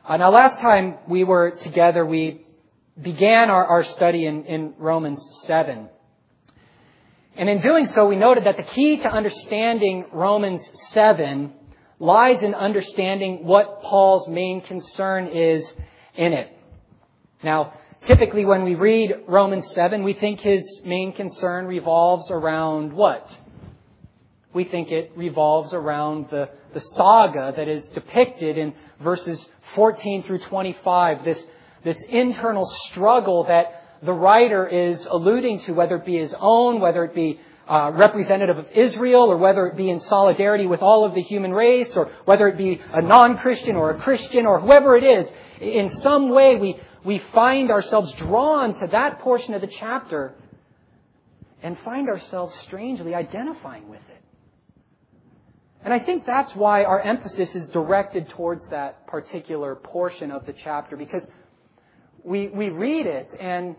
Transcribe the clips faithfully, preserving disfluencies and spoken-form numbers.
Uh, now, last time we were together, we began our, our study in, in Romans seven. And in doing so, we noted that the key to understanding Romans seven lies in understanding what Paul's main concern is in it. Now, typically when we read Romans seven, we think his main concern revolves around what? We think it revolves around the, the saga that is depicted in verses fourteen through twenty-five, this, this internal struggle that the writer is alluding to, whether it be his own, whether it be uh, representative of Israel, or whether it be in solidarity with all of the human race, or whether it be a non-Christian or a Christian, or whoever it is. In some way, we, we find ourselves drawn to that portion of the chapter and find ourselves strangely identifying with it. And I think that's why our emphasis is directed towards that particular portion of the chapter, because we we read it and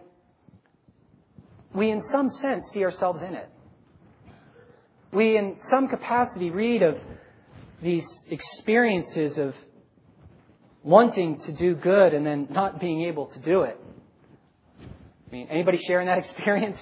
we in some sense see ourselves in it. We in some capacity read of these experiences of wanting to do good and then not being able to do it. I mean, anybody sharing that experience?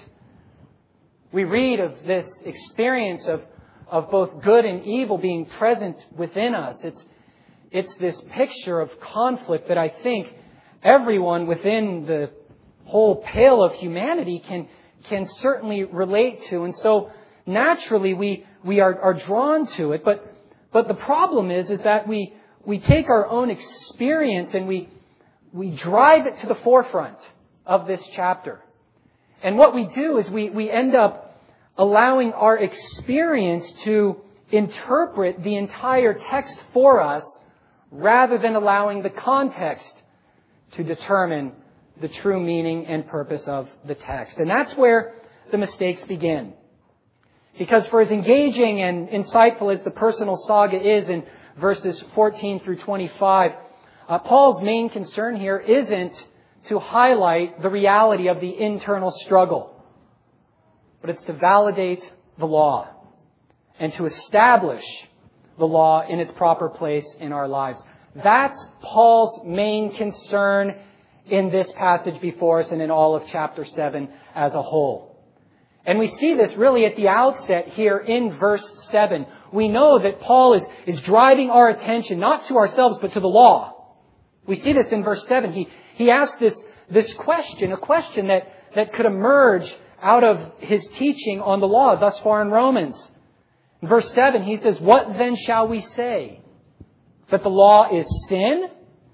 We read of this experience of of both good and evil being present within us. It's, it's this picture of conflict that I think everyone within the whole pale of humanity can, can certainly relate to. And so naturally we, we are, are drawn to it. But, but the problem is, is that we, we take our own experience and we, we drive it to the forefront of this chapter. And what we do is we, we end up allowing our experience to interpret the entire text for us rather than allowing the context to determine the true meaning and purpose of the text. And that's where the mistakes begin. Because for as engaging and insightful as the personal saga is in verses fourteen through twenty-five, uh, Paul's main concern here isn't to highlight the reality of the internal struggle, but it's to validate the law and to establish the law in its proper place in our lives. That's Paul's main concern in this passage before us and in all of chapter seven as a whole. And we see this really at the outset here in verse seven. We know that Paul is, is driving our attention not to ourselves but to the law. We see this in verse seven. He, he asks this, this question, a question that, that could emerge out of his teaching on the law thus far in Romans. In verse seven, he says, "What then shall we say? That the law is sin?"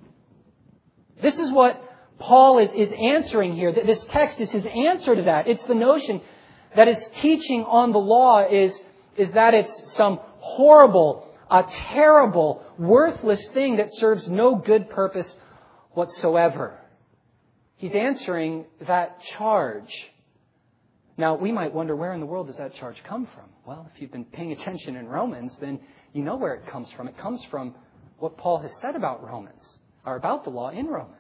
This is what Paul is, is answering here. This text is his answer to that. It's the notion that his teaching on the law is, is that it's some horrible, a terrible, worthless thing that serves no good purpose whatsoever. He's answering that charge. Now, we might wonder, where in the world does that charge come from? Well, if you've been paying attention in Romans, then you know where it comes from. It comes from what Paul has said about Romans, or about the law in Romans.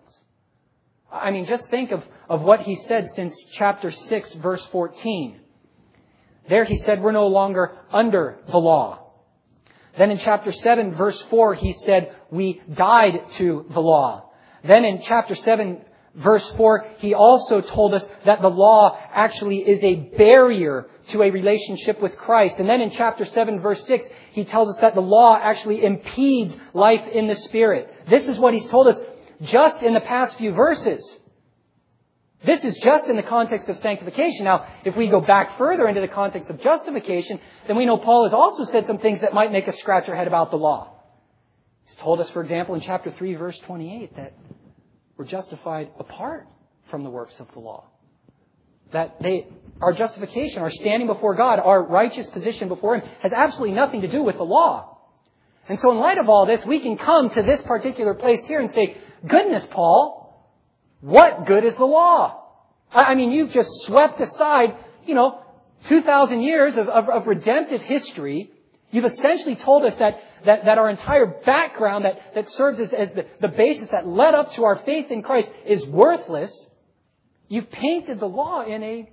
I mean, just think of, of what he said since chapter six, verse fourteen. There he said we're no longer under the law. Then in chapter seven, verse four, he said we died to the law. Then in chapter seven, verse four, he also told us that the law actually is a barrier to a relationship with Christ. And then in chapter seven, verse six, he tells us that the law actually impedes life in the Spirit. This is what he's told us just in the past few verses. This is just in the context of sanctification. Now, if we go back further into the context of justification, then we know Paul has also said some things that might make us scratch our head about the law. He's told us, for example, in chapter three, verse twenty-eight, that we're justified apart from the works of the law. That they, our justification, our standing before God, our righteous position before Him has absolutely nothing to do with the law. And so in light of all this, we can come to this particular place here and say, goodness, Paul, what good is the law? I mean, you've just swept aside, you know, two thousand years of, of, of redemptive history. You've essentially told us that, that, that our entire background that, that serves as, as the, the basis that led up to our faith in Christ is worthless. You've painted the law in a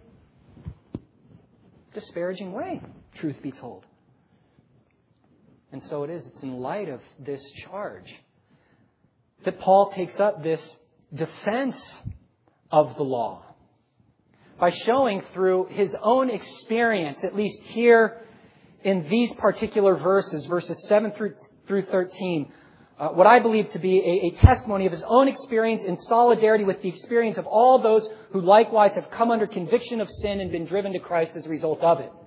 disparaging way, truth be told. And so it is. It's in light of this charge that Paul takes up this defense of the law by showing through his own experience, at least here in these particular verses, verses seven through, through thirteen, uh, what I believe to be a, a testimony of his own experience in solidarity with the experience of all those who likewise have come under conviction of sin and been driven to Christ as a result of it.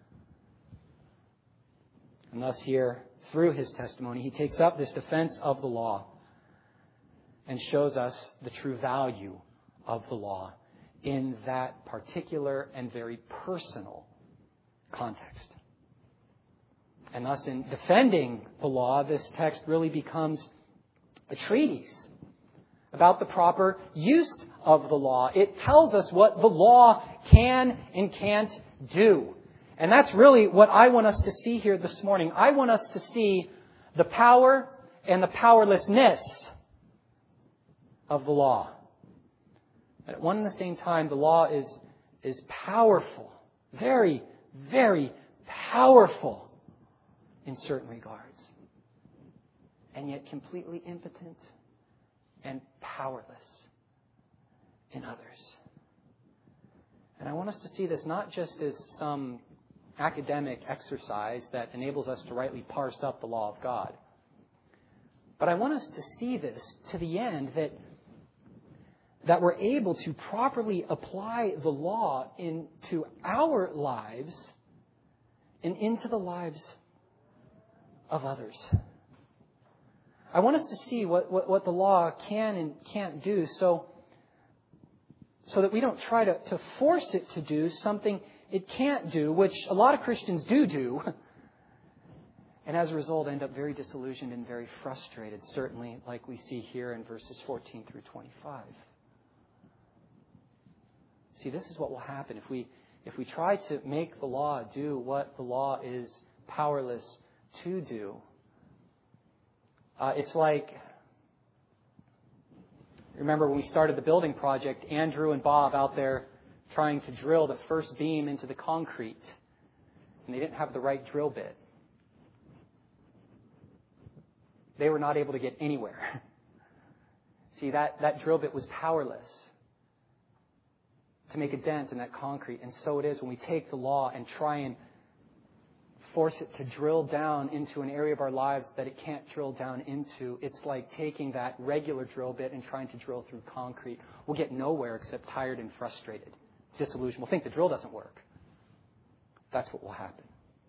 And thus here, through his testimony, he takes up this defense of the law and shows us the true value of the law in that particular and very personal context. And thus, in defending the law, this text really becomes a treatise about the proper use of the law. It tells us what the law can and can't do. And that's really what I want us to see here this morning. I want us to see the power and the powerlessness of the law. At one and the same time, the law is, is powerful, very, very powerful in certain regards, and yet completely impotent and powerless in others. And I want us to see this not just as some academic exercise that enables us to rightly parse up the law of God, but I want us to see this to the end that that we're able to properly apply the law into our lives and into the lives of others. I want us to see what, what, what the law can and can't do so, so that we don't try to, to force it to do something it can't do, which a lot of Christians do do, and as a result end up very disillusioned and very frustrated, certainly like we see here in verses fourteen through twenty-five. See, this is what will happen if we if we try to make the law do what the law is powerless to do. Uh, it's like, remember when we started the building project, Andrew and Bob out there trying to drill the first beam into the concrete, and they didn't have the right drill bit. They were not able to get anywhere. See, that, that drill bit was powerless to make a dent in that concrete. And so it is when we take the law and try and force it to drill down into an area of our lives that it can't drill down into. It's like taking that regular drill bit and trying to drill through concrete. We'll get nowhere except tired and frustrated, disillusioned. We'll think the drill doesn't work. That's what will happen.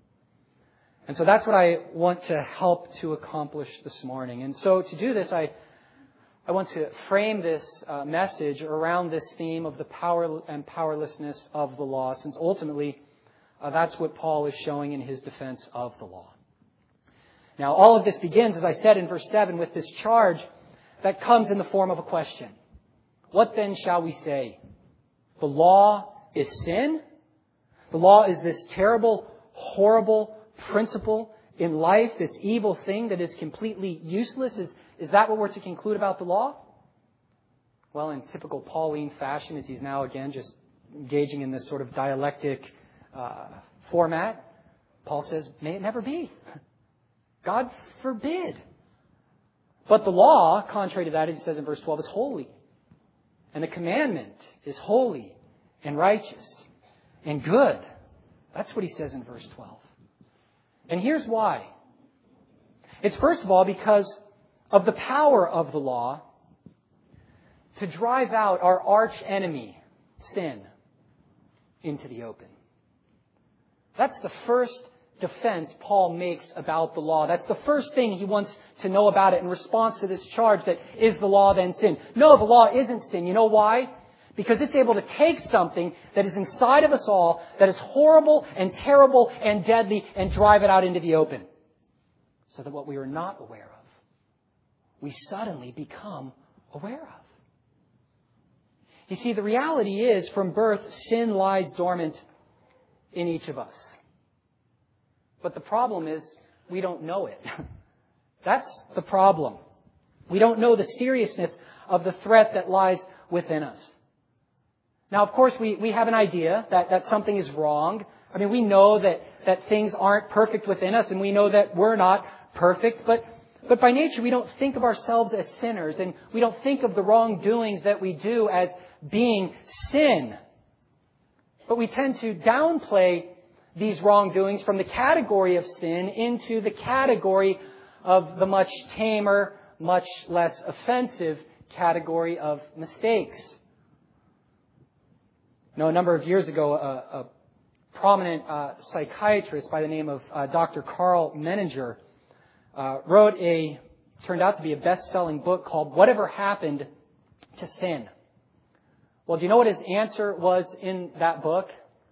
And so that's what I want to help to accomplish this morning. And so to do this, I I want to frame this uh, message around this theme of the power and powerlessness of the law, since ultimately uh, that's what Paul is showing in his defense of the law. Now, all of this begins, as I said in verse seven, with this charge that comes in the form of a question. What then shall we say? The law is sin? The law is this terrible, horrible principle in life, this evil thing that is completely useless? Is, is that what we're to conclude about the law? Well, in typical Pauline fashion, as he's now again just engaging in this sort of dialectic uh, format, Paul says, may it never be. God forbid. But the law, contrary to that, he says in verse twelve, is holy. And the commandment is holy and righteous and good. That's what he says in verse twelve. And here's why. It's first of all because of the power of the law to drive out our arch enemy, sin, into the open. That's the first defense Paul makes about the law. That's the first thing he wants to know about it in response to this charge that is the law then sin. No, the law isn't sin. You know why? Because it's able to take something that is inside of us all, that is horrible and terrible and deadly, and drive it out into the open. So that what we are not aware of, we suddenly become aware of. You see, the reality is, from birth, sin lies dormant in each of us. But the problem is, we don't know it. That's the problem. We don't know the seriousness of the threat that lies within us. Now, of course, we, we have an idea that, that something is wrong. I mean, we know that, that things aren't perfect within us, and we know that we're not perfect. But, But by nature, we don't think of ourselves as sinners, and we don't think of the wrongdoings that we do as being sin. But we tend to downplay these wrongdoings from the category of sin into the category of the much tamer, much less offensive category of mistakes. You know, a number of years ago, a, a prominent uh, psychiatrist by the name of uh, Doctor Carl Menninger uh, wrote a, turned out to be a best-selling book called Whatever Happened to Sin? Well, do you know what his answer was in that book?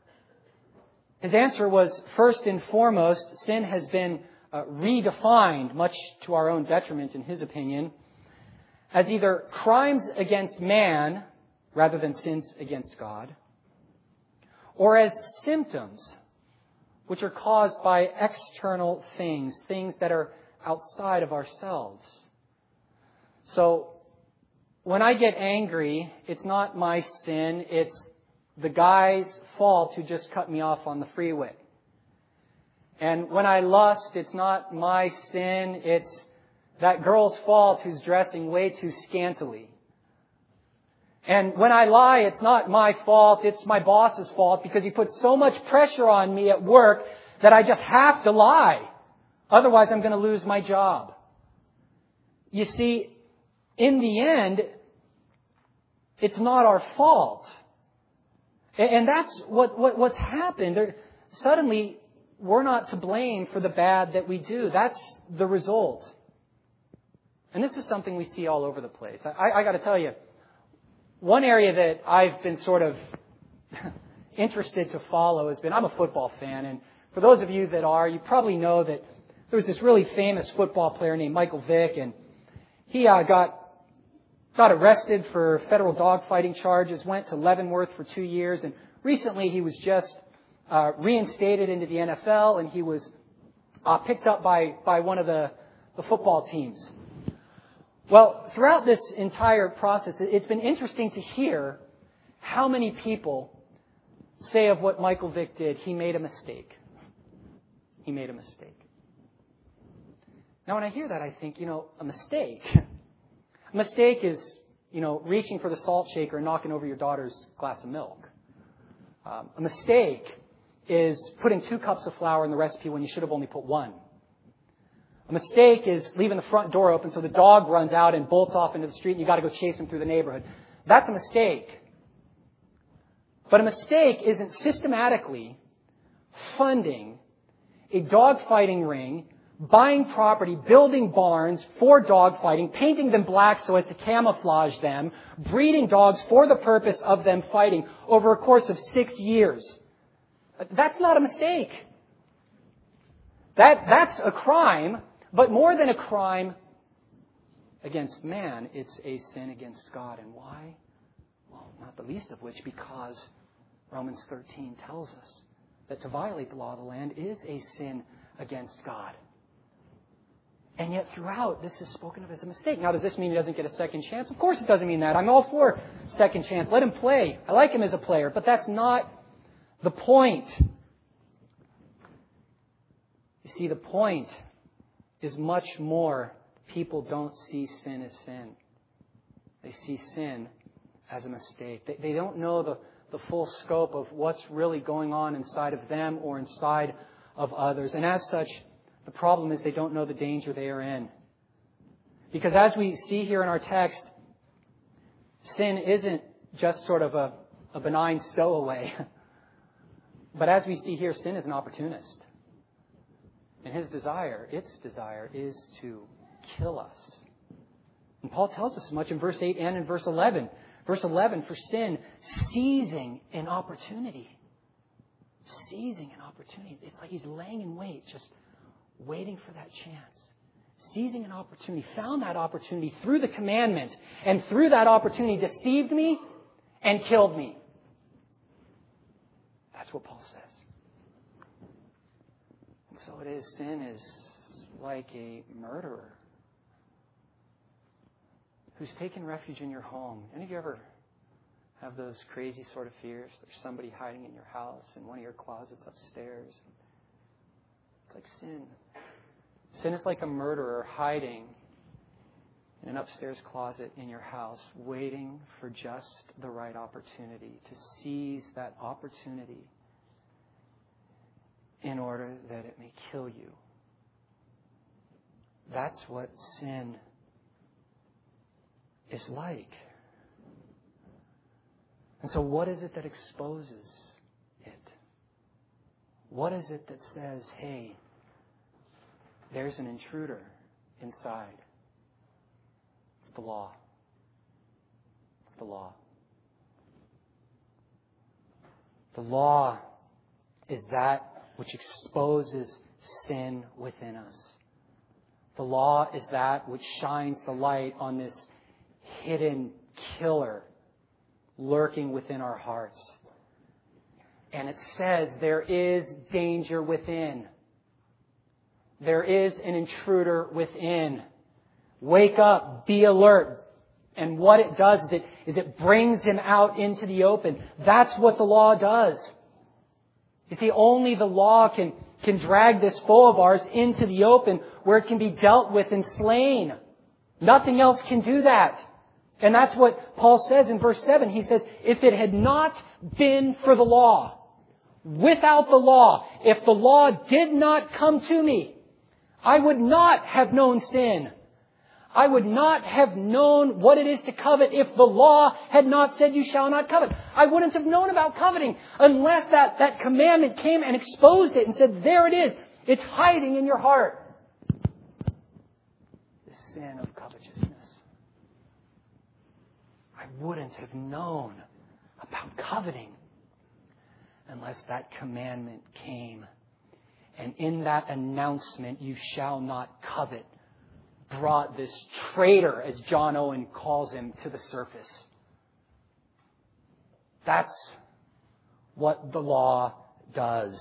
His answer was, first and foremost, sin has been uh, redefined, much to our own detriment in his opinion, as either crimes against man rather than sins against God, or as symptoms which are caused by external things, things that are outside of ourselves. So, when I get angry, it's not my sin, it's the guy's fault who just cut me off on the freeway. And when I lust, it's not my sin, it's that girl's fault who's dressing way too scantily. And when I lie, it's not my fault, it's my boss's fault because he puts so much pressure on me at work that I just have to lie. Otherwise, I'm going to lose my job. You see, in the end, it's not our fault. And that's what, what what's happened. There, suddenly, we're not to blame for the bad that we do. That's the result. And this is something we see all over the place. I, I got to tell you, one area that I've been sort of interested to follow has been, I'm a football fan, and for those of you that are, you probably know that there was this really famous football player named Michael Vick, and he uh, got got arrested for federal dogfighting charges, went to Leavenworth for two years, and recently he was just uh, reinstated into the N F L, and he was uh, picked up by, by one of the, the football teams. Well, throughout this entire process, it's been interesting to hear how many people say of what Michael Vick did, he made a mistake. He made a mistake. Now, when I hear that, I think, you know, a mistake. A mistake is, you know, reaching for the salt shaker and knocking over your daughter's glass of milk. Um, a mistake is putting two cups of flour in the recipe when you should have only put one. A mistake is leaving the front door open so the dog runs out and bolts off into the street and you've got to go chase him through the neighborhood. That's a mistake. But a mistake isn't systematically funding a dogfighting ring, buying property, building barns for dogfighting, painting them black so as to camouflage them, breeding dogs for the purpose of them fighting over a course of six years. That's not a mistake. That, that's a crime, but more than a crime against man, it's a sin against God. And why? Well, not the least of which, because Romans thirteen tells us that to violate the law of the land is a sin against God. And yet throughout, this is spoken of as a mistake. Now, does this mean he doesn't get a second chance? Of course it doesn't mean that. I'm all for second chance. Let him play. I like him as a player. But that's not the point. You see, the point is much more. People don't see sin as sin. They see sin as a mistake. They, they don't know the, the full scope of what's really going on inside of them or inside of others. And as such, the problem is they don't know the danger they are in. Because as we see here in our text, sin isn't just sort of a, a benign stowaway. But as we see here, sin is an opportunist. And his desire, its desire, is to kill us. And Paul tells us as much in verse eight and in verse eleven. Verse eleven, for sin, seizing an opportunity. Seizing an opportunity. It's like he's laying in wait, just waiting for that chance. Seizing an opportunity. Found that opportunity through the commandment. And through that opportunity deceived me and killed me. That's what Paul says. And so it is. Sin is like a murderer who's taken refuge in your home. Any of you ever have those crazy sort of fears? There's somebody hiding in your house in one of your closets upstairs. It's like sin. Sin is like a murderer hiding in an upstairs closet in your house, waiting for just the right opportunity, to seize that opportunity in order that it may kill you. That's what sin is like. And so what is it that exposes it? What is it that says, hey, there's an intruder inside? It's the law. It's the law. The law is that which exposes sin within us. The law is that which shines the light on this hidden killer lurking within our hearts. And it says there is danger within. There is an intruder within. Wake up, be alert. And what it does is it, is it brings him out into the open. That's what the law does. You see, only the law can, can drag this foe of ours into the open where it can be dealt with and slain. Nothing else can do that. And that's what Paul says in verse seven. He says, if it had not been for the law, without the law, if the law did not come to me, I would not have known sin. I would not have known what it is to covet if the law had not said you shall not covet. I wouldn't have known about coveting unless that, that commandment came and exposed it and said, there it is. It's hiding in your heart. The sin of covetousness. I wouldn't have known about coveting unless that commandment came. And in that announcement, you shall not covet, brought this traitor, as John Owen calls him, to the surface. That's what the law does.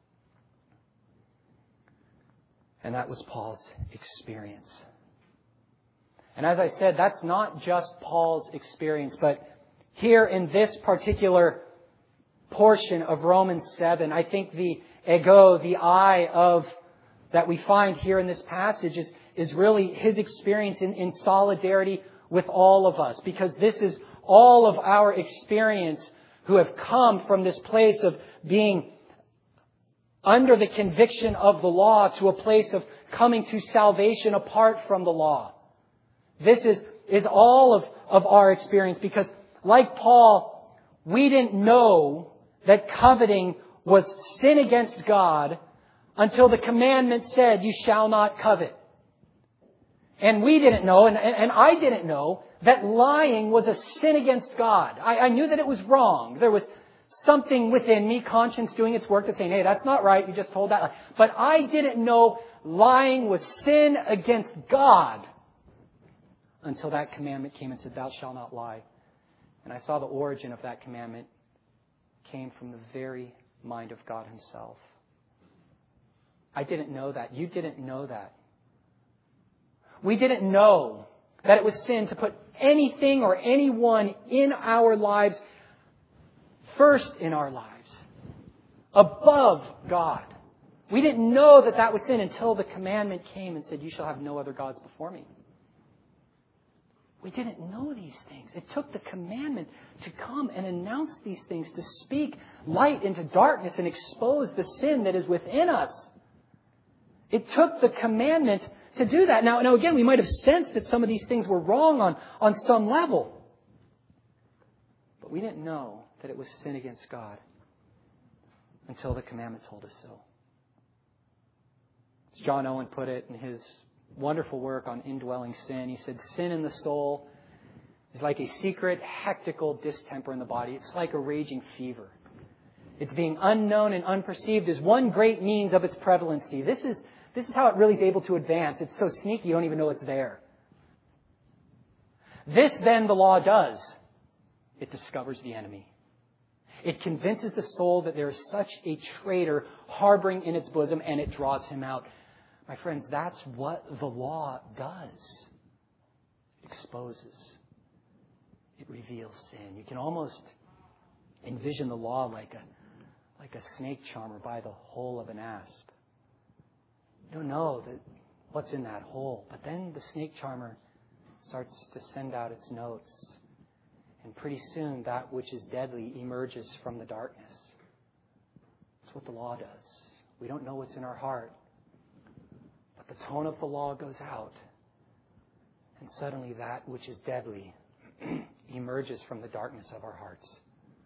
And that was Paul's experience. And as I said, that's not just Paul's experience, but here in this particular portion of Romans seven, I think the ego, the I of that we find here in this passage is, is really his experience in, in solidarity with all of us. Because this is all of our experience who have come from this place of being under the conviction of the law to a place of coming to salvation apart from the law. This is, is all of, of our experience because, like Paul, we didn't know that coveting was sin against God until the commandment said, you shall not covet. And we didn't know, and, and I didn't know, that lying was a sin against God. I, I knew that it was wrong. There was something within me, conscience doing its work, that's saying, hey, that's not right, you just told that lie. But I didn't know lying was sin against God until that commandment came and said, thou shalt not lie. And I saw the origin of that commandment came from the very mind of God Himself. I didn't know that. You didn't know that. We didn't know that it was sin to put anything or anyone in our lives first in our lives, above God. We didn't know that that was sin until the commandment came and said, you shall have no other gods before me. We didn't know these things. It took the commandment to come and announce these things, to speak light into darkness and expose the sin that is within us. It took the commandment to do that. Now, now again, we might have sensed that some of these things were wrong on, on some level. But we didn't know that it was sin against God until the commandment told us so. As John Owen put it in his wonderful work on indwelling sin, he said, sin in the soul is like a secret hectical distemper in the body. It's like a raging fever. Its being unknown and unperceived is one great means of its prevalency. This is, this is how it really is able to advance. It's so sneaky you don't even know it's there. This then the law does. It discovers the enemy. It convinces the soul that there is such a traitor harboring in its bosom, and it draws him out. My friends, that's what the law does. It exposes. It reveals sin. You can almost envision the law like a, like a snake charmer by the hole of an asp. You don't know that what's in that hole. But then the snake charmer starts to send out its notes. And pretty soon that which is deadly emerges from the darkness. That's what the law does. We don't know what's in our heart. But the tone of the law goes out. And suddenly that which is deadly emerges from the darkness of our hearts.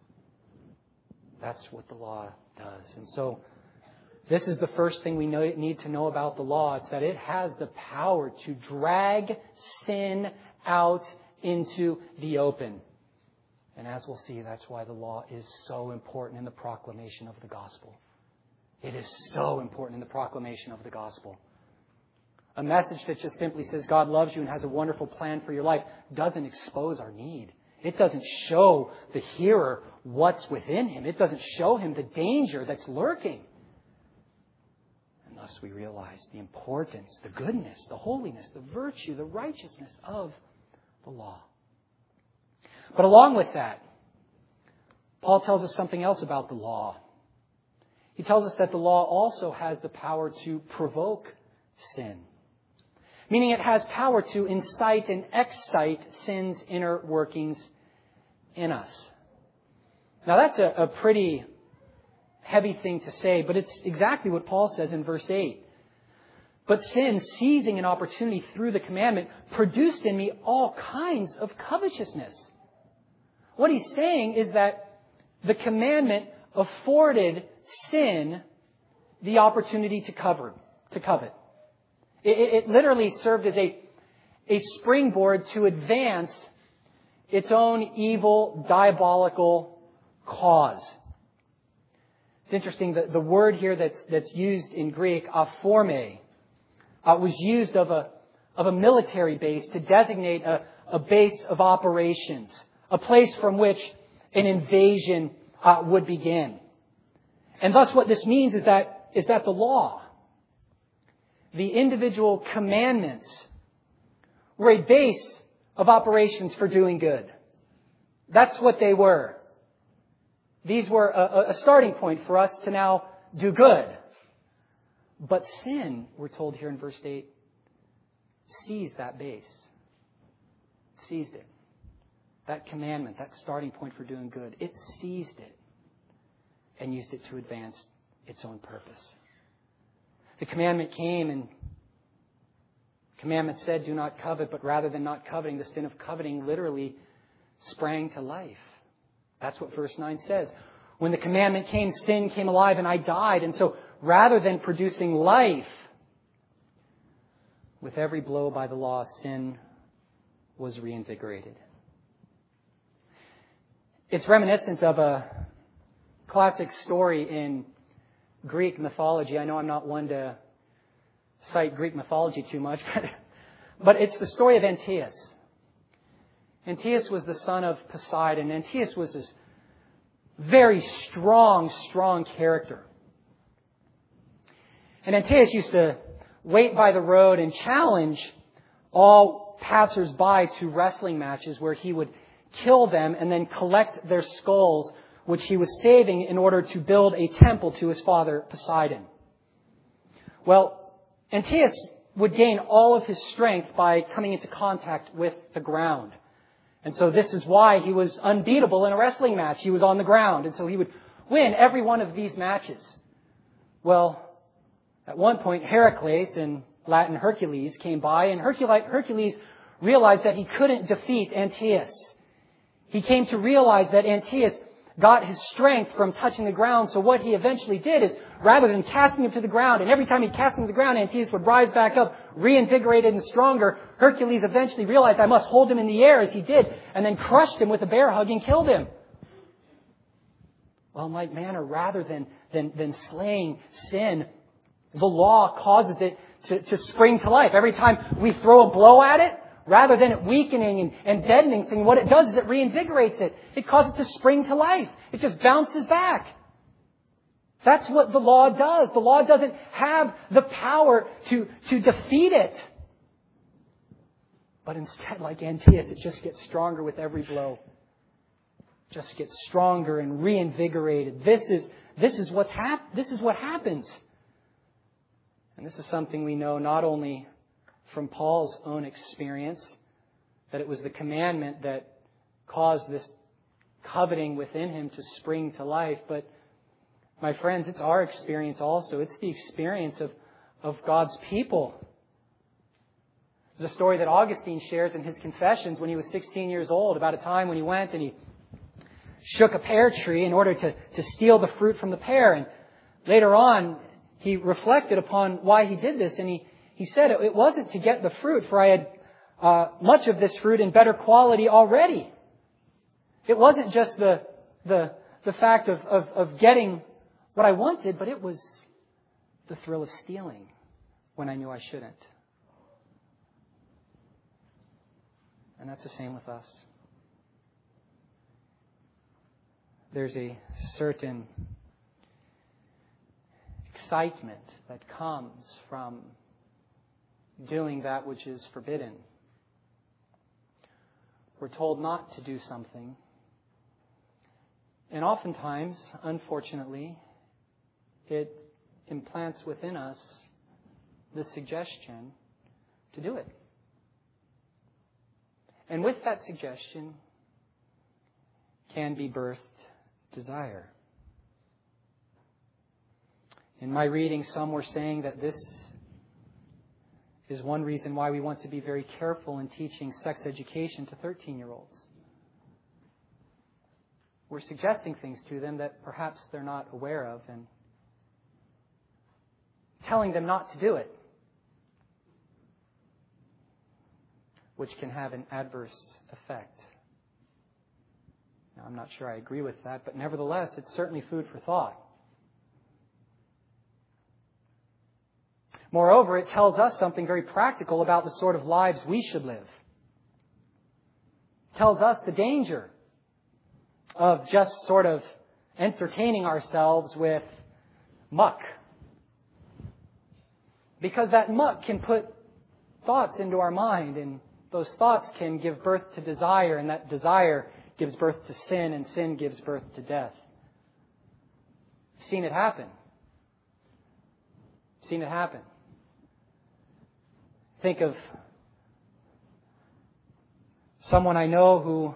That's what the law does. And so this is the first thing we know, need to know about the law. It's that it has the power to drag sin out into the open. And as we'll see, that's why the law is so important in the proclamation of the gospel. It is so important in the proclamation of the gospel. A message that just simply says God loves you and has a wonderful plan for your life doesn't expose our need. It doesn't show the hearer what's within him. It doesn't show him the danger that's lurking. And thus we realize the importance, the goodness, the holiness, the virtue, the righteousness of the law. But along with that, Paul tells us something else about the law. He tells us that the law also has the power to provoke sin. Meaning it has power to incite and excite sin's inner workings in us. Now that's a, a pretty heavy thing to say, but it's exactly what Paul says in verse eight. But sin, seizing an opportunity through the commandment, produced in me all kinds of covetousness. What he's saying is that the commandment afforded sin the opportunity to cover, to covet. It, it literally served as a, a springboard to advance its own evil, diabolical cause. It's interesting that the word here that's, that's used in Greek, aphorme, uh, was used of a, of a military base to designate a, a base of operations, a place from which an invasion uh, would begin. And thus what this means is that, is that the law, the individual commandments, were a base of operations for doing good. That's what they were. These were a, a starting point for us to now do good. But sin, we're told here in verse eight, seized that base. Seized it. That commandment, that starting point for doing good, it seized it and used it to advance its own purpose. The commandment came and the commandment said, do not covet, but rather than not coveting, the sin of coveting literally sprang to life. That's what verse nine says. When the commandment came, sin came alive and I died. And so rather than producing life, with every blow by the law, sin was reinvigorated. It's reminiscent of a classic story in Greek mythology. I know I'm not one to cite Greek mythology too much, but, but it's the story of Antaeus. Antaeus was the son of Poseidon. Antaeus was this very strong, strong character. And Antaeus used to wait by the road and challenge all passers-by to wrestling matches where he would kill them and then collect their skulls, which he was saving in order to build a temple to his father Poseidon. Well, Antaeus would gain all of his strength by coming into contact with the ground. And so this is why he was unbeatable in a wrestling match. He was on the ground, and so he would win every one of these matches. Well, at one point, Heracles, in Latin Hercules, came by, and Hercules realized that he couldn't defeat Antaeus. He came to realize that Antaeus got his strength from touching the ground. So what he eventually did is, rather than casting him to the ground, and every time he cast him to the ground, Antaeus would rise back up, reinvigorated and stronger, Hercules eventually realized, I must hold him in the air, as he did, and then crushed him with a bear hug and killed him. Well, in like manner, rather than, than, than slaying sin, the law causes it to, to spring to life. Every time we throw a blow at it, rather than it weakening and, and deadening thing, what it does is it reinvigorates it. It causes it to spring to life. It just bounces back. That's what the law does. The law doesn't have the power to, to defeat it. But instead, like Antaeus, it just gets stronger with every blow. Just gets stronger and reinvigorated. This is, this is what's hap- this is what happens. And this is something we know not only from Paul's own experience, that it was the commandment that caused this coveting within him to spring to life, but my friends, it's our experience also. It's the experience of, of God's people. There's a story that Augustine shares in his Confessions when he was sixteen years old about a time when he went and he shook a pear tree in order to, to steal the fruit from the pear. And later on, he reflected upon why he did this. And he, he said it wasn't to get the fruit, for I had uh, much of this fruit in better quality already. It wasn't just the the, the fact of, of, of getting what I wanted, but it was the thrill of stealing when I knew I shouldn't. And that's the same with us. There's a certain excitement that comes from doing that which is forbidden. We're told not to do something. And oftentimes, unfortunately, it implants within us the suggestion to do it. And with that suggestion can be birthed desire. In my reading, some were saying that this is one reason why we want to be very careful in teaching sex education to thirteen-year-olds. We're suggesting things to them that perhaps they're not aware of and telling them not to do it, which can have an adverse effect. Now, I'm not sure I agree with that, but nevertheless, it's certainly food for thought. Moreover, it tells us something very practical about the sort of lives we should live. It tells us the danger of just sort of entertaining ourselves with muck. Because that muck can put thoughts into our mind, and those thoughts can give birth to desire, and that desire gives birth to sin, and sin gives birth to death. I've seen it happen. I've seen it happen. Think of someone I know who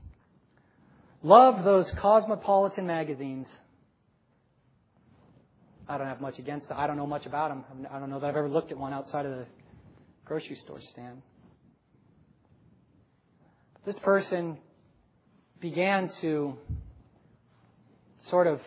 loved those cosmopolitan magazines. I don't have much against them. I don't know much about them. I don't know that I've ever looked at one outside of the grocery store stand. This person began to sort of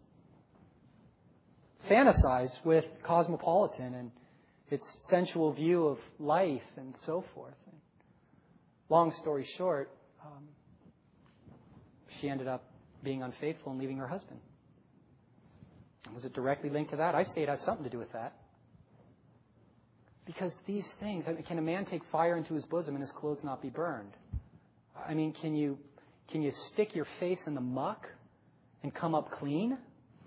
fantasize with Cosmopolitan and its sensual view of life and so forth. Long story short, um, she ended up being unfaithful and leaving her husband. Was it directly linked to that? I say it has something to do with that. Because these things, I mean, can a man take fire into his bosom and his clothes not be burned? I mean, can you can you stick your face in the muck and come up clean?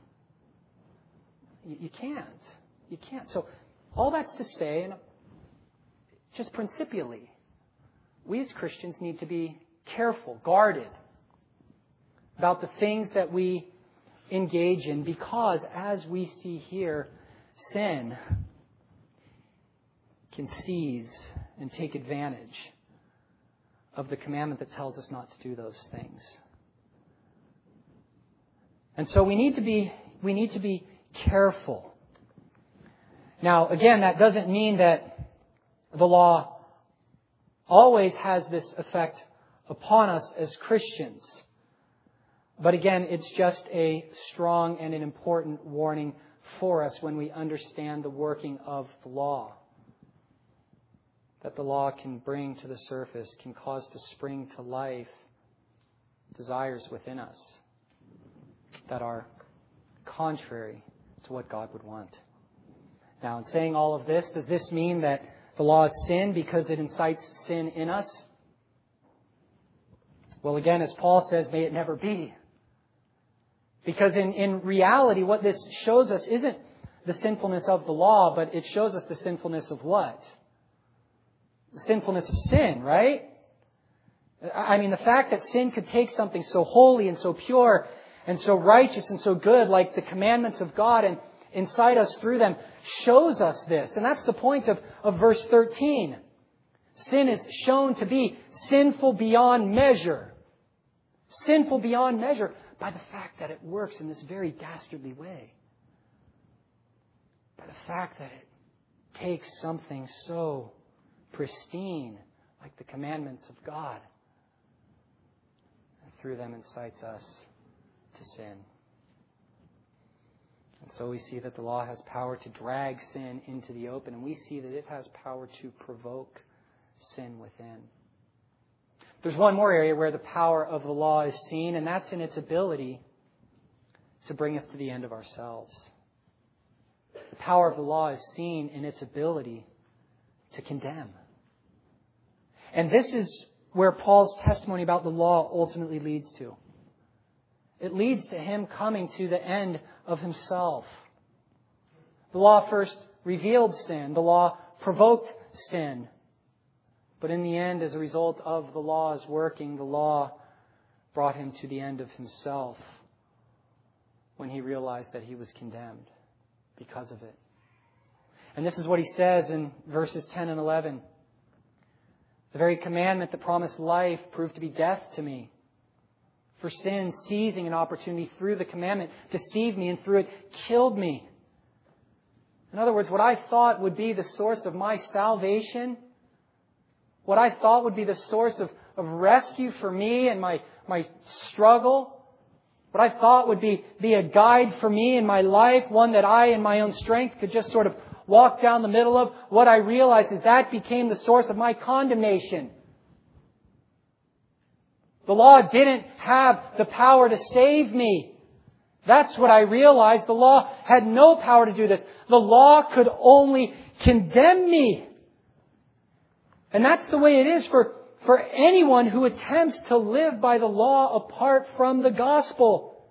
You, you can't. You can't. So all that's to say, and just principially, we as Christians need to be careful, guarded about the things that we engage in, because as we see here, sin can seize and take advantage of the commandment that tells us not to do those things. And so we need to be we need to be careful. Now, again, that doesn't mean that the law always has this effect upon us as Christians. But again, it's just a strong and an important warning for us when we understand the working of the law. That the law can bring to the surface, can cause to spring to life desires within us that are contrary to what God would want. Now, in saying all of this, does this mean that the law is sin because it incites sin in us? Well, again, as Paul says, may it never be. Because in, in reality, what this shows us isn't the sinfulness of the law, but it shows us the sinfulness of what? The sinfulness of sin, right? I mean, the fact that sin could take something so holy and so pure and so righteous and so good like the commandments of God and, inside us through them shows us this. And that's the point of, of verse thirteen. Sin is shown to be sinful beyond measure. Sinful beyond measure by the fact that it works in this very dastardly way. By the fact that it takes something so pristine like the commandments of God and through them incites us to sin. And so we see that the law has power to drag sin into the open, and we see that it has power to provoke sin within. There's one more area where the power of the law is seen, and that's in its ability to bring us to the end of ourselves. The power of the law is seen in its ability to condemn. And this is where Paul's testimony about the law ultimately leads to. It leads to him coming to the end of himself. The law first revealed sin. The law provoked sin. But in the end, as a result of the law's working, the law brought him to the end of himself when he realized that he was condemned because of it. And this is what he says in verses ten and eleven. The very commandment that promised life proved to be death to me. For sin, seizing an opportunity through the commandment, deceived me, and through it killed me. In other words, what I thought would be the source of my salvation, what I thought would be the source of, of rescue for me and my, my struggle, what I thought would be, be a guide for me in my life, one that I in my own strength could just sort of walk down the middle of, what I realized is that became the source of my condemnation. The law didn't have the power to save me. That's what I realized. The law had no power to do this. The law could only condemn me. And that's the way it is for, for anyone who attempts to live by the law apart from the gospel.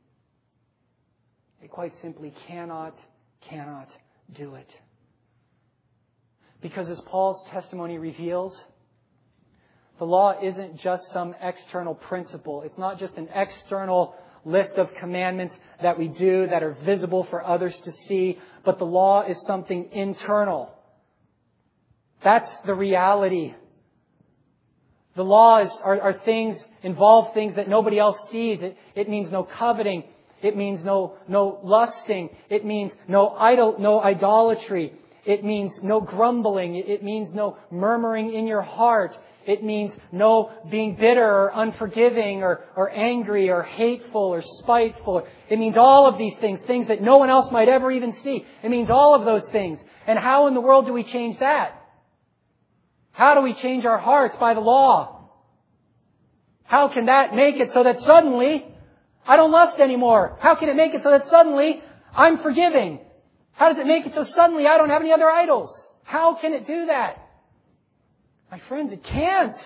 They quite simply cannot, cannot do it. Because as Paul's testimony reveals, the law isn't just some external principle. It's not just an external list of commandments that we do that are visible for others to see, but the law is something internal. That's the reality. The laws are, are things, involve things that nobody else sees. It, it means no coveting. It means no, no lusting. It means no idol, no idolatry. It means no grumbling. It, it means no murmuring in your heart. It means no being bitter or unforgiving or, or angry or hateful or spiteful. It means all of these things, things that no one else might ever even see. It means all of those things. And how in the world do we change that? How do we change our hearts? By the law. How can that make it so that suddenly I don't lust anymore? How can it make it so that suddenly I'm forgiving? How does it make it so suddenly I don't have any other idols? How can it do that? My friends, it can't.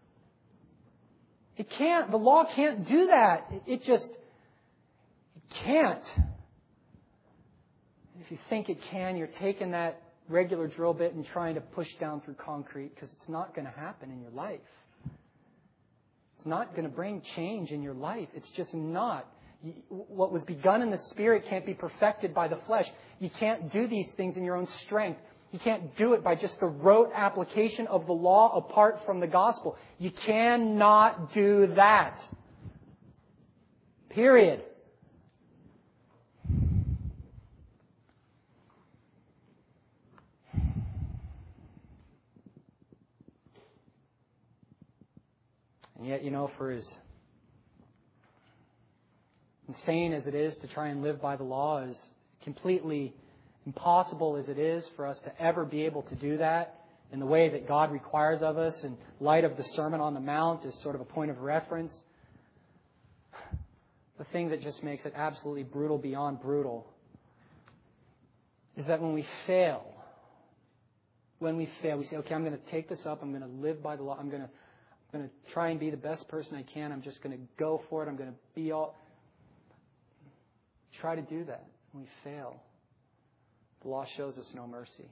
It can't. The law can't do that. It, it just it can't. If you think it can, you're taking that regular drill bit and trying to push down through concrete, because it's not going to happen in your life. It's not going to bring change in your life. It's just not. What was begun in the Spirit can't be perfected by the flesh. You can't do these things in your own strength. You can't do it by just the rote application of the law apart from the gospel. You cannot do that. Period. And yet, you know, for as insane as it is to try and live by the law, as completely impossible as it is for us to ever be able to do that in the way that God requires of us in light of the Sermon on the Mount as sort of a point of reference, the thing that just makes it absolutely brutal beyond brutal is that when we fail, when we fail, we say, okay, I'm going to take this up, I'm going to live by the law, I'm going to I'm going to try and be the best person I can. I'm just going to go for it. I'm going to be all... Try to do that. We fail. The law shows us no mercy.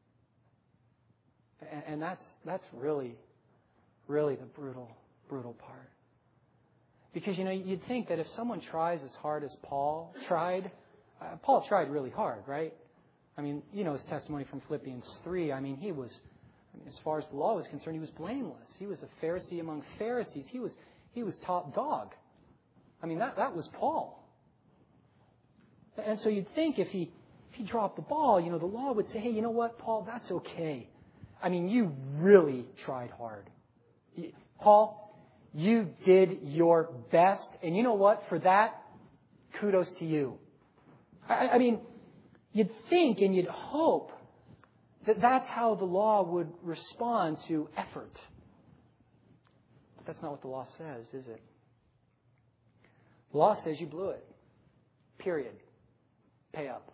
And, and that's that's really, really the brutal, brutal part. Because, you know, you'd think that if someone tries as hard as Paul tried, Uh, Paul tried really hard, right? I mean, you know his testimony from Philippians three. I mean, he was, I mean, as far as the law was concerned, he was blameless. He was a Pharisee among Pharisees. He was he was top dog. I mean, that, that was Paul. And so you'd think if he if he dropped the ball, you know, the law would say, hey, you know what, Paul, that's okay. I mean, you really tried hard. Paul, you did your best. And you know what? For that, kudos to you. I, I mean, you'd think and you'd hope that that's how the law would respond to effort. But that's not what the law says, is it? The law says you blew it. Period. Pay up.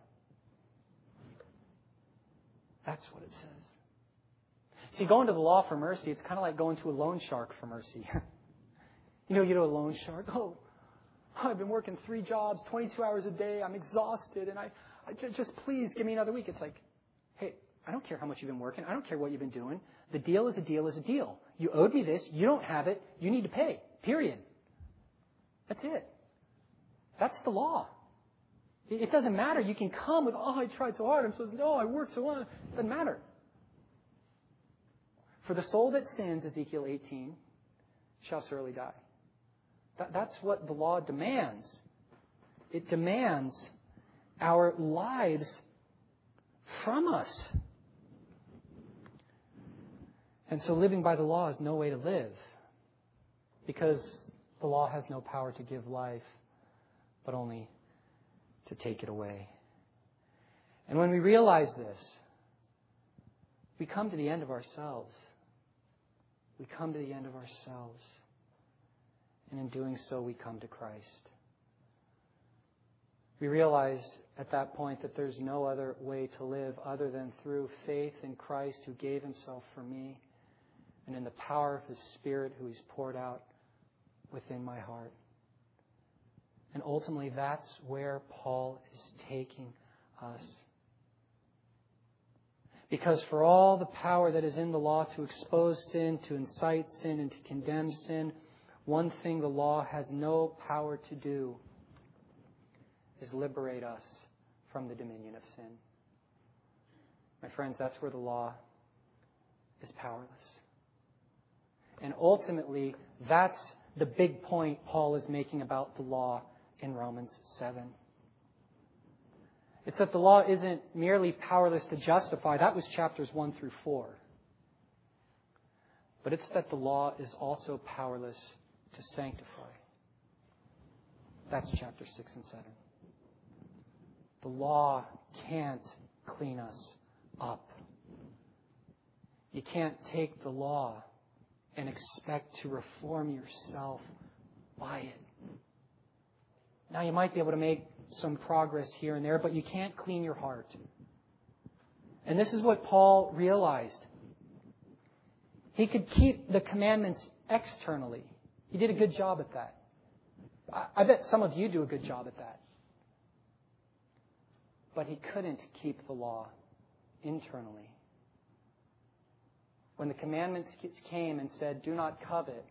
That's what it says. See, going to the law for mercy, it's kind of like going to a loan shark for mercy. You know, you know a loan shark. Oh, I've been working three jobs, twenty-two hours a day. I'm exhausted, and I, I just, just please give me another week. It's like, hey, I don't care how much you've been working. I don't care what you've been doing. The deal is a deal is a deal. You owed me this. You don't have it. You need to pay. Period. That's it. That's the law. It doesn't matter. You can come with, oh, I tried so hard. I'm so, no, I worked so hard. It doesn't matter. For the soul that sins, Ezekiel eighteen, shall surely die. That, that's what the law demands. It demands our lives from us. And so living by the law is no way to live, because the law has no power to give life, but only to take it away. And when we realize this, we come to the end of ourselves. We come to the end of ourselves. And in doing so, we come to Christ. We realize at that point that there's no other way to live other than through faith in Christ, who gave Himself for me, and in the power of His Spirit, who He's poured out within my heart. And ultimately, that's where Paul is taking us. Because for all the power that is in the law to expose sin, to incite sin, and to condemn sin, one thing the law has no power to do is liberate us from the dominion of sin. My friends, that's where the law is powerless. And ultimately, that's the big point Paul is making about the law in Romans seven. It's that the law isn't merely powerless to justify. That was chapters one through four. But it's that the law is also powerless to sanctify. That's chapter six and seven. The law can't clean us up. You can't take the law and expect to reform yourself by it. Now, you might be able to make some progress here and there, but you can't clean your heart. And this is what Paul realized. He could keep the commandments externally. He did a good job at that. I bet some of you do a good job at that. But he couldn't keep the law internally. When the commandments came and said, do not covet,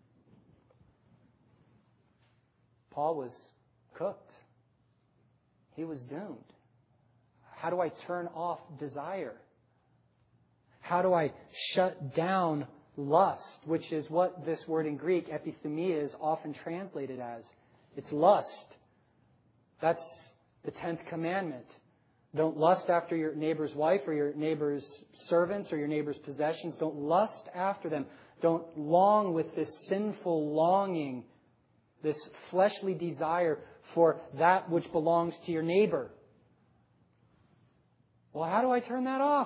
Paul was cooked. He was doomed. How do I turn off desire? How do I shut down lust, which is what this word in Greek, epithumia, is often translated as? It's lust. That's the tenth commandment. Don't lust after your neighbor's wife or your neighbor's servants or your neighbor's possessions. Don't lust after them. Don't long with this sinful longing, this fleshly desire for that which belongs to your neighbor. Well, how do I turn that off?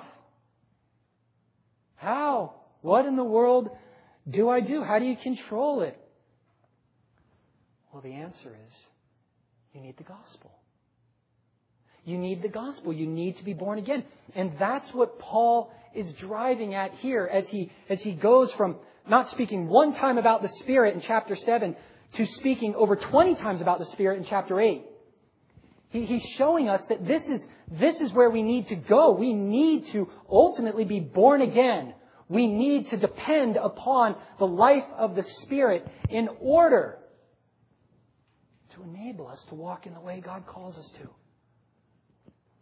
How? What in the world do I do? How do you control it? Well, the answer is you need the gospel. You need the gospel. You need to be born again. And that's what Paul is driving at here as he, as he goes from not speaking one time about the Spirit in chapter seven to speaking over twenty times about the Spirit in chapter eight. He, he's showing us that this is, this is where we need to go. We need to ultimately be born again. We need to depend upon the life of the Spirit in order to enable us to walk in the way God calls us to.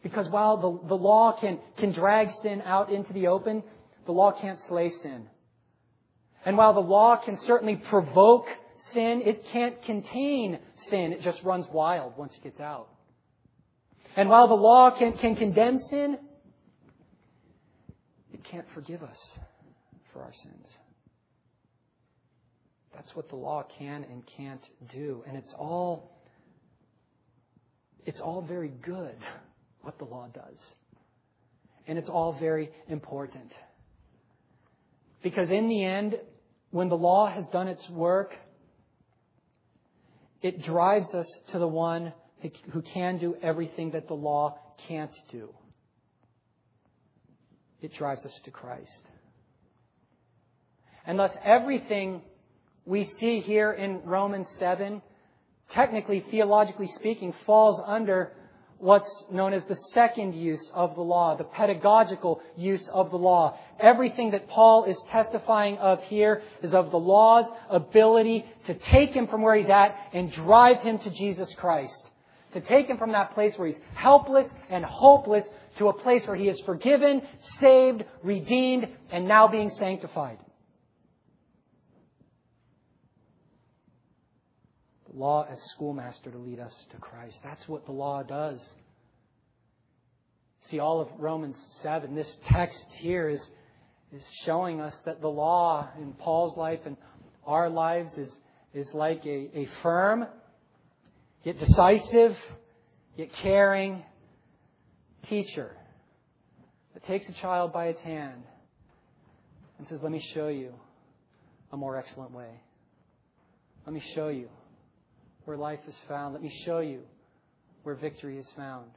Because while the, the law can, can drag sin out into the open, the law can't slay sin. And while the law can certainly provoke sin, it can't contain sin. It just runs wild once it gets out. And while the law can, can condemn sin, it can't forgive us for our sins. That's what the law can and can't do. And it's all, it's all very good what the law does. And it's all very important. Because in the end, when the law has done its work, it drives us to the one who can do everything that the law can't do. It drives us to Christ. And thus everything we see here in Romans seven, technically, theologically speaking, falls under what's known as the second use of the law, the pedagogical use of the law. Everything that Paul is testifying of here is of the law's ability to take him from where he's at and drive him to Jesus Christ. To take him from that place where he's helpless and hopeless to a place where he is forgiven, saved, redeemed, and now being sanctified. The law as schoolmaster to lead us to Christ. That's what the law does. See, all of Romans seven, this text here is, is showing us that the law in Paul's life and our lives is, is like a, a firm, yet decisive, yet caring teacher that takes a child by its hand and says, let me show you a more excellent way. Let me show you where life is found. Let me show you where victory is found.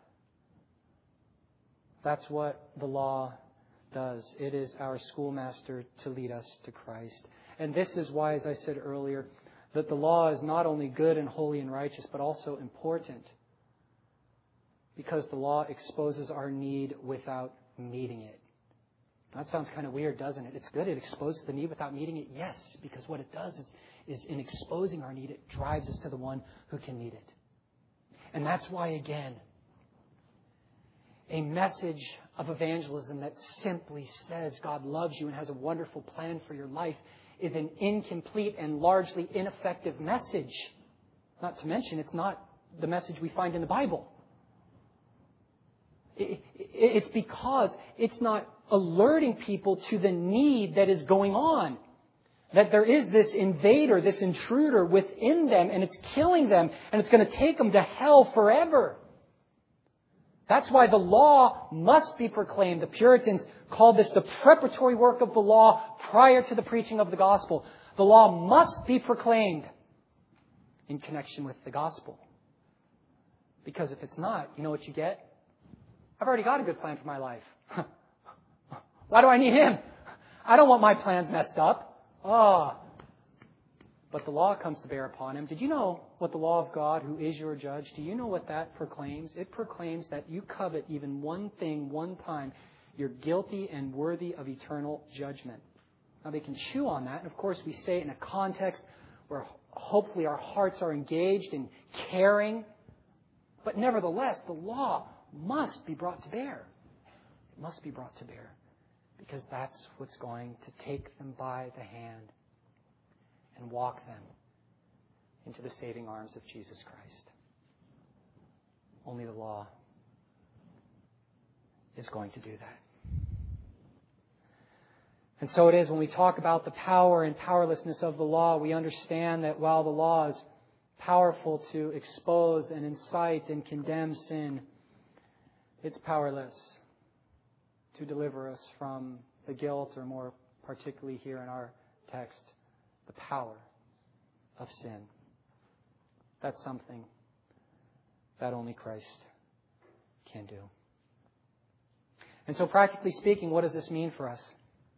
That's what the law does. It is our schoolmaster to lead us to Christ. And this is why, as I said earlier, that the law is not only good and holy and righteous, but also important. Because the law exposes our need without meeting it. That sounds kind of weird, doesn't it? It's good. It exposes the need without meeting it. Yes, because what it does is, is in exposing our need, it drives us to the one who can meet it. And that's why, again, a message of evangelism that simply says God loves you and has a wonderful plan for your life is an incomplete and largely ineffective message. Not to mention, it's not the message we find in the Bible. It's because it's not alerting people to the need that is going on. That there is this invader, this intruder within them, and it's killing them, and it's going to take them to hell forever. That's why the law must be proclaimed. The Puritans called this the preparatory work of the law prior to the preaching of the gospel. The law must be proclaimed in connection with the gospel. Because if it's not, you know what you get? I've already got a good plan for my life. Why do I need Him? I don't want my plans messed up. Ah. But the law comes to bear upon him. Did you know what the law of God, who is your judge, do you know what that proclaims? It proclaims that you covet even one thing, one time, you're guilty and worthy of eternal judgment. Now they can chew on that. And of course we say it in a context where hopefully our hearts are engaged in caring. But nevertheless, the law must be brought to bear. It must be brought to bear. Because that's what's going to take them by the hand and walk them into the saving arms of Jesus Christ. Only the law is going to do that. And so it is when we talk about the power and powerlessness of the law, we understand that while the law is powerful to expose and incite and condemn sin, it's powerless to deliver us from the guilt, or more particularly here in our text, the power of sin. That's something that only Christ can do. And so practically speaking, what does this mean for us?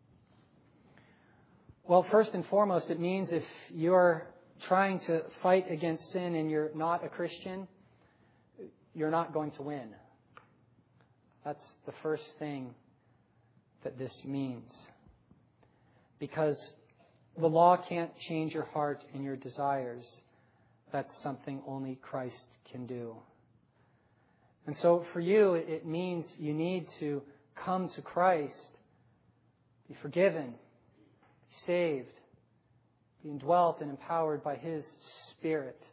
Well, first and foremost, it means if you're trying to fight against sin and you're not a Christian, you're not going to win. That's the first thing that this means. Because the law can't change your heart and your desires. That's something only Christ can do. And so for you, it means you need to come to Christ, be forgiven, be saved, be indwelt and empowered by His Spirit,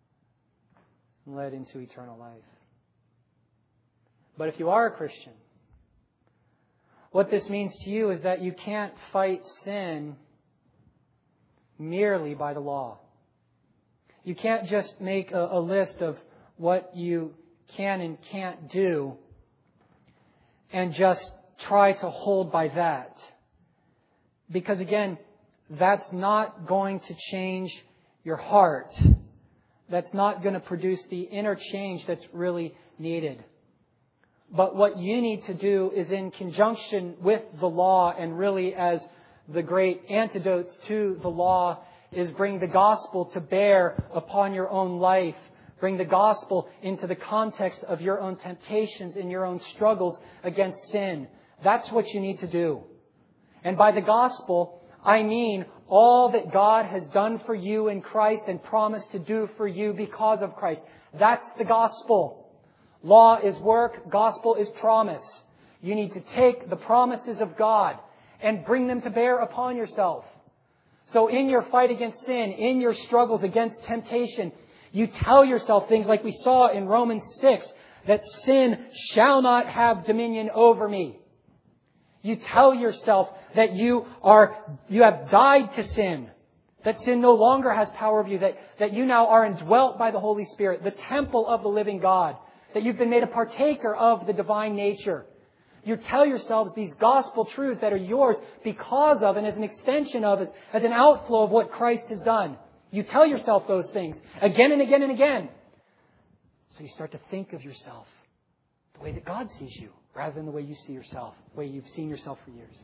and led into eternal life. But if you are a Christian, what this means to you is that you can't fight sin merely by the law. You can't just make a, a list of what you can and can't do and just try to hold by that. Because again, that's not going to change your heart. That's not going to produce the inner change that's really needed. But what you need to do is in conjunction with the law, and really as the great antidote to the law, is bring the gospel to bear upon your own life. Bring the gospel into the context of your own temptations and your own struggles against sin. That's what you need to do. And by the gospel, I mean all that God has done for you in Christ and promised to do for you because of Christ. That's the gospel. Law is work, gospel is promise. You need to take the promises of God and bring them to bear upon yourself. So in your fight against sin, in your struggles against temptation, you tell yourself things like we saw in Romans six, that sin shall not have dominion over me. You tell yourself that you are, you have died to sin, that sin no longer has power over you, that, that you now are indwelt by the Holy Spirit, the temple of the living God, that you've been made a partaker of the divine nature. You tell yourselves these gospel truths that are yours because of and as an extension of, as, as an outflow of what Christ has done. You tell yourself those things again and again and again. So you start to think of yourself the way that God sees you, rather than the way you see yourself, the way you've seen yourself for years.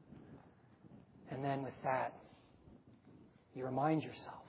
And then with that, you remind yourself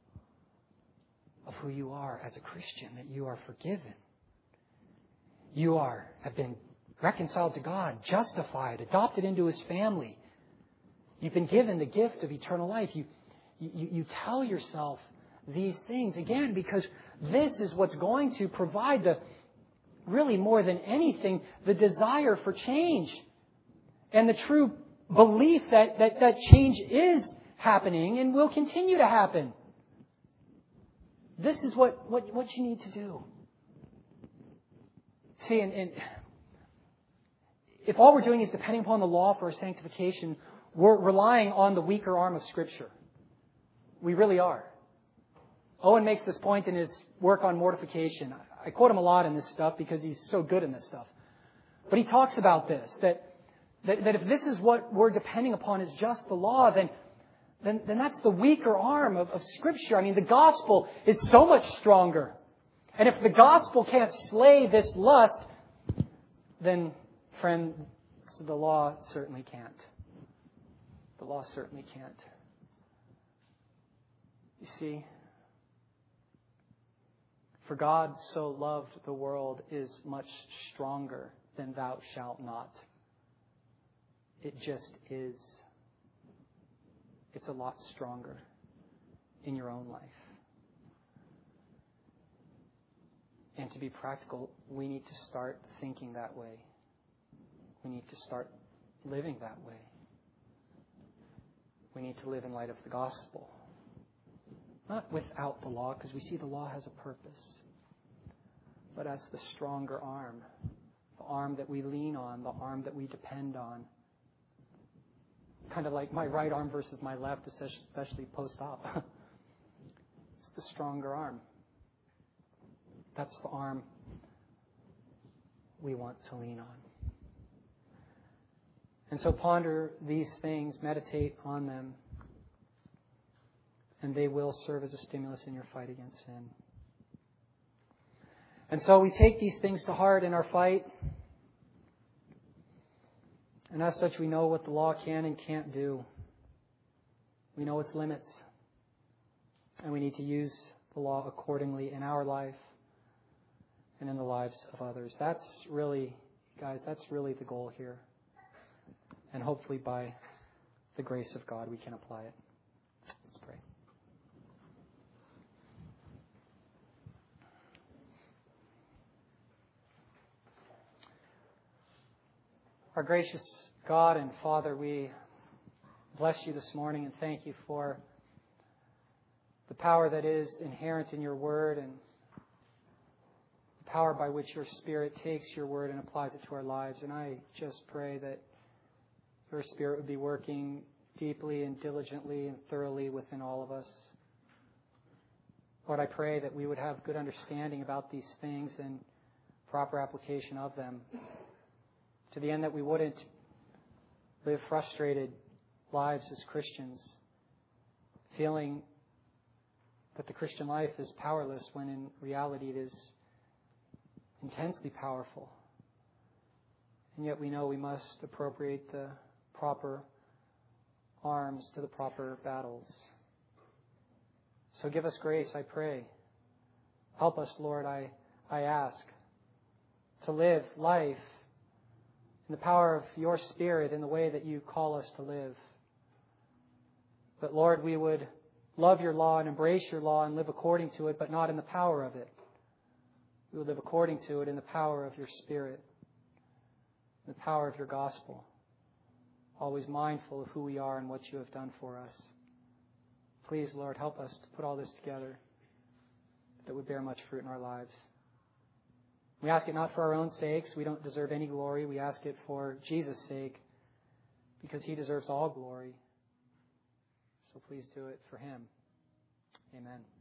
of who you are as a Christian, that you are forgiven. You are, have been reconciled to God, justified, adopted into His family. You've been given the gift of eternal life. You, you, you tell yourself these things, again, because this is what's going to provide the, really more than anything, the desire for change. And the true belief that, that, that change is happening and will continue to happen. This is what, what, what you need to do. See, and, and if all we're doing is depending upon the law for our sanctification, we're relying on the weaker arm of Scripture. We really are. Owen makes this point in his work on mortification. I quote him a lot in this stuff because he's so good in this stuff. But he talks about this, that, that, that if this is what we're depending upon is just the law, then, then, then that's the weaker arm of, of Scripture. I mean, the gospel is so much stronger. And if the gospel can't slay this lust, then, friend, the law certainly can't. The law certainly can't. You see, for God so loved the world is much stronger than thou shalt not. It just is. It's a lot stronger in your own life. And to be practical, we need to start thinking that way. We need to start living that way. We need to live in light of the gospel. Not without the law, because we see the law has a purpose. But as the stronger arm. The arm that we lean on. The arm that we depend on. Kind of like my right arm versus my left, especially post-op. It's the stronger arm. That's the arm we want to lean on. And so ponder these things, meditate on them, and they will serve as a stimulus in your fight against sin. And so we take these things to heart in our fight. And as such, we know what the law can and can't do. We know its limits. And we need to use the law accordingly in our life and in the lives of others. That's really, guys, that's really the goal here. And hopefully by the grace of God, we can apply it. Let's pray. Our gracious God and Father, we bless you this morning and thank you for the power that is inherent in your word and the power by which your Spirit takes your word and applies it to our lives. And I just pray that your Spirit would be working deeply and diligently and thoroughly within all of us. Lord, I pray that we would have good understanding about these things and proper application of them, to the end that we wouldn't live frustrated lives as Christians, feeling that the Christian life is powerless when in reality it is intensely powerful. And yet we know we must appropriate the proper arms to the proper battles. So give us grace, I pray. Help us, Lord, I, I ask, to live life in the power of your Spirit in the way that you call us to live. But Lord, we would love your law and embrace your law and live according to it, but not in the power of it. We would live according to it in the power of your Spirit, in the power of your gospel, always mindful of who we are and what you have done for us. Please, Lord, help us to put all this together, that would bear much fruit in our lives. We ask it not for our own sakes. We don't deserve any glory. We ask it for Jesus' sake, because he deserves all glory. So please do it for him. Amen.